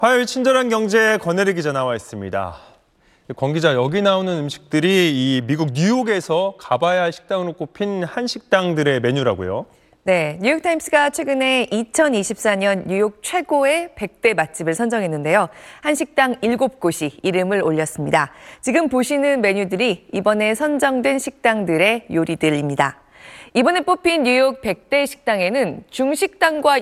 화요일 친절한 경제에 권혜리 기자 나와 있습니다. 권 기자, 여기 나오는 음식들이 이 미국 뉴욕에서 가봐야 할 식당으로 꼽힌 한식당들의 메뉴라고요? 네, 뉴욕타임스가 최근에 2024년 뉴욕 최고의 100대 맛집을 선정했는데요. 한식당 7곳이 이름을 올렸습니다. 지금 보시는 메뉴들이 이번에 선정된 식당들의 요리들입니다. 이번에 뽑힌 뉴욕 100대 식당에는 중식당과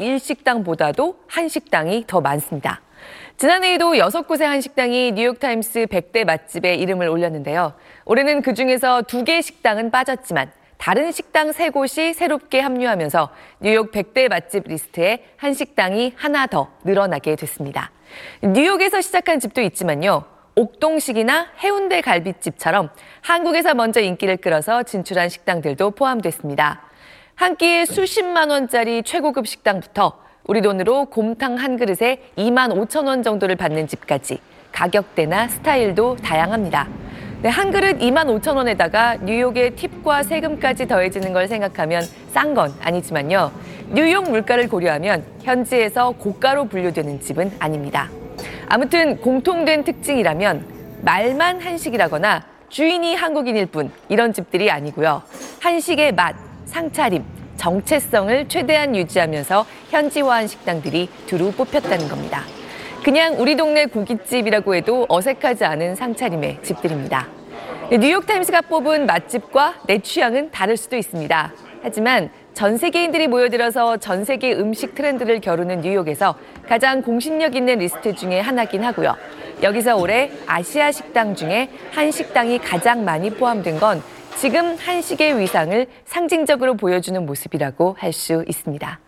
일식당보다도 한식당이 더 많습니다. 지난해에도 6곳의 한식당이 뉴욕타임스 100대 맛집에 이름을 올렸는데요. 올해는 그중에서 2개의 식당은 빠졌지만 다른 식당 3곳이 새롭게 합류하면서 뉴욕 100대 맛집 리스트에 한식당이 하나 더 늘어나게 됐습니다. 뉴욕에서 시작한 집도 있지만요. 옥동식이나 해운대 갈비집처럼 한국에서 먼저 인기를 끌어서 진출한 식당들도 포함됐습니다. 한 끼에 수십만 원짜리 최고급 식당부터 우리 돈으로 곰탕 한 그릇에 2만 5천 원 정도를 받는 집까지 가격대나 스타일도 다양합니다. 네, 한 그릇 2만 5천 원에다가 뉴욕의 팁과 세금까지 더해지는 걸 생각하면 싼 건 아니지만요. 뉴욕 물가를 고려하면 현지에서 고가로 분류되는 집은 아닙니다. 아무튼 공통된 특징이라면 말만 한식이라거나 주인이 한국인일 뿐 이런 집들이 아니고요. 한식의 맛, 상차림, 정체성을 최대한 유지하면서 현지화한 식당들이 두루 뽑혔다는 겁니다. 그냥 우리 동네 고깃집이라고 해도 어색하지 않은 상차림의 집들입니다. 뉴욕타임스가 뽑은 맛집과 내 취향은 다를 수도 있습니다. 하지만 전 세계인들이 모여들어서 전 세계 음식 트렌드를 겨루는 뉴욕에서 가장 공신력 있는 리스트 중에 하나긴 하고요. 여기서 올해 아시아 식당 중에 한식당이 가장 많이 포함된 건 지금 한식의 위상을 상징적으로 보여주는 모습이라고 할 수 있습니다.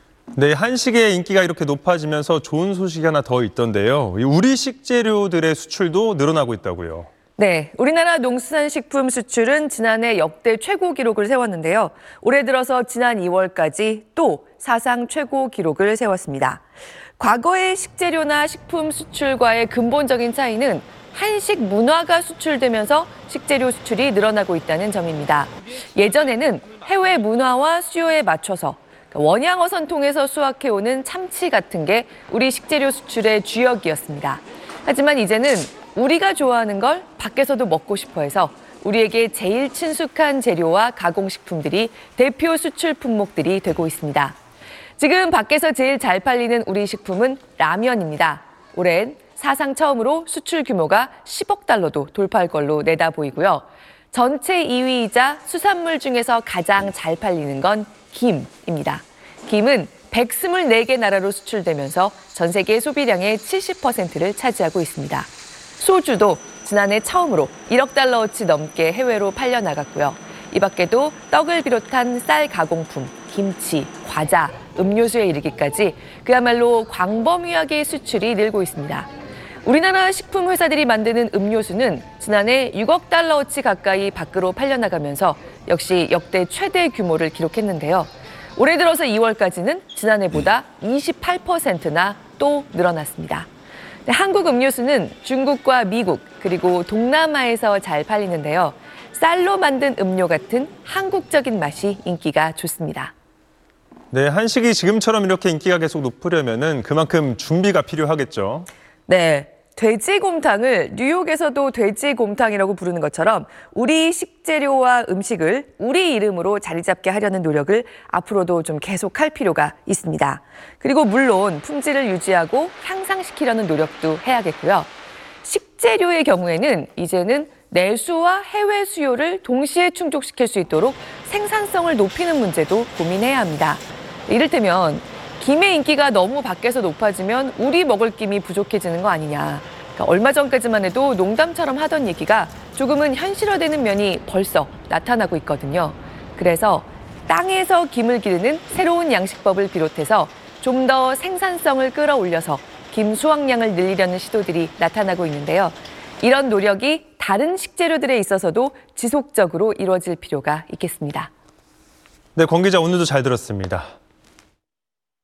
네, 한식의 인기가 이렇게 높아지면서 좋은 소식이 하나 더 있던데요. 우리 식재료들의 수출도 늘어나고 있다고요. 네, 우리나라 농수산식품 수출은 지난해 역대 최고 기록을 세웠는데요. 올해 들어서 지난 2월까지 또 사상 최고 기록을 세웠습니다. 과거의 식재료나 식품 수출과의 근본적인 차이는 한식 문화가 수출되면서 식재료 수출이 늘어나고 있다는 점입니다. 예전에는 해외 문화와 수요에 맞춰서 원양어선 통해서 수확해오는 참치 같은 게 우리 식재료 수출의 주역이었습니다. 하지만 이제는 우리가 좋아하는 걸 밖에서도 먹고 싶어 해서 우리에게 제일 친숙한 재료와 가공식품들이 대표 수출 품목들이 되고 있습니다. 지금 밖에서 제일 잘 팔리는 우리 식품은 라면입니다. 올해는 사상 처음으로 수출 규모가 10억 달러도 돌파할 걸로 내다 보이고요. 전체 2위이자 수산물 중에서 가장 잘 팔리는 건 김입니다. 김은 124개 나라로 수출되면서 전 세계 소비량의 70%를 차지하고 있습니다. 소주도 지난해 처음으로 1억 달러어치 넘게 해외로 팔려나갔고요. 이 밖에도 떡을 비롯한 쌀 가공품, 김치, 과자, 음료수에 이르기까지 그야말로 광범위하게 수출이 늘고 있습니다. 우리나라 식품 회사들이 만드는 음료수는 지난해 6억 달러어치 가까이 밖으로 팔려나가면서 역시 역대 최대 규모를 기록했는데요. 올해 들어서 2월까지는 지난해보다 28%나 또 늘어났습니다. 한국 음료수는 중국과 미국 그리고 동남아에서 잘 팔리는데요. 쌀로 만든 음료 같은 한국적인 맛이 인기가 좋습니다. 네, 한식이 지금처럼 이렇게 인기가 계속 높으려면은 그만큼 준비가 필요하겠죠. 네, 돼지곰탕을 뉴욕에서도 돼지곰탕이라고 부르는 것처럼 우리 식재료와 음식을 우리 이름으로 자리 잡게 하려는 노력을 앞으로도 좀 계속할 필요가 있습니다. 그리고 물론 품질을 유지하고 향상시키려는 노력도 해야겠고요. 식재료의 경우에는 이제는 내수와 해외 수요를 동시에 충족시킬 수 있도록 생산성을 높이는 문제도 고민해야 합니다. 이를테면 김의 인기가 너무 밖에서 높아지면 우리 먹을 김이 부족해지는 거 아니냐. 그러니까 얼마 전까지만 해도 농담처럼 하던 얘기가 조금은 현실화되는 면이 벌써 나타나고 있거든요. 그래서 땅에서 김을 기르는 새로운 양식법을 비롯해서 좀 더 생산성을 끌어올려서 김 수확량을 늘리려는 시도들이 나타나고 있는데요. 이런 노력이 다른 식재료들에 있어서도 지속적으로 이루어질 필요가 있겠습니다. 네, 권 기자 오늘도 잘 들었습니다.